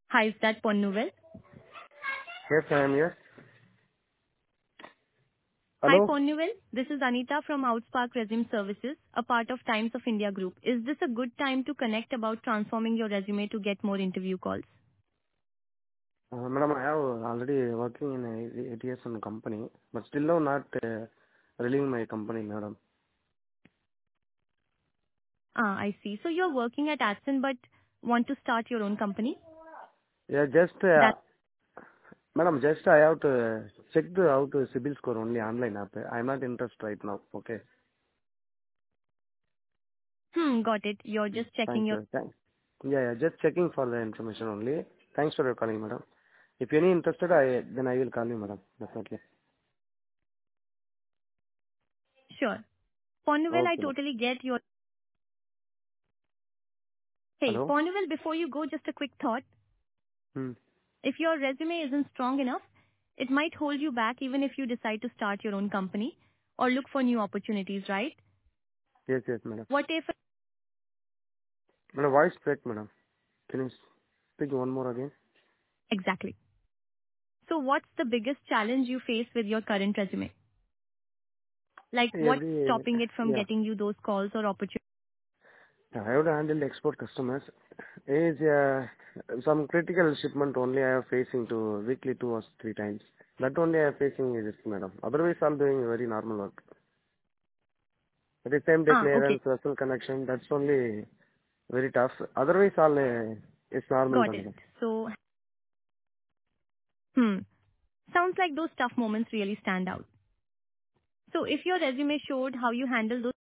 Hi, is that Ponnuvel? Yes, I am here. Hi, Hello? Ponnuvel. This is Anita from Outspark Resume Services, a part of Times of India Group. Is this a good time to connect about transforming your resume to get more interview calls? Madam, I have already working in a 8 years in a company, but still now not relieving my company, madam. I see. So you're working at Atson but want to start your own company? Yeah, just, That, madam, just I have to check the how to CIBIL score only online app. I'm not interested right now. Okay. got it. You're just checking Thank your... you. Thanks. Yeah, just checking for the information only. Thanks for your calling, madam. If any interested, then I will call you, madam. Definitely. Sure. Ponnuvel, I Okay, madam. totally get your... Hey, Hello? Ponnuvel, before you go, just a quick thought. Hmm. If your resume isn't strong enough, it might hold you back even if you decide to start your own company or look for new opportunities, right? Yes, madam. What if... Madam, voice break, madam. Can you speak one more again? Exactly. So what's the biggest challenge you face with your current resume? Like what's Every, stopping it from yeah. getting you those calls or opportunities? I have to handle export customers. Is some critical shipment only I am facing to weekly 2 or 3 times. That only I am facing is this, madam. Otherwise, I'm doing very normal work. At the same day Okay. clearance, vessel connection, that's only very tough. Otherwise, all it's normal, Got it. madam. So, hmm. Sounds like those tough moments really stand out. So if your resume showed how you handle those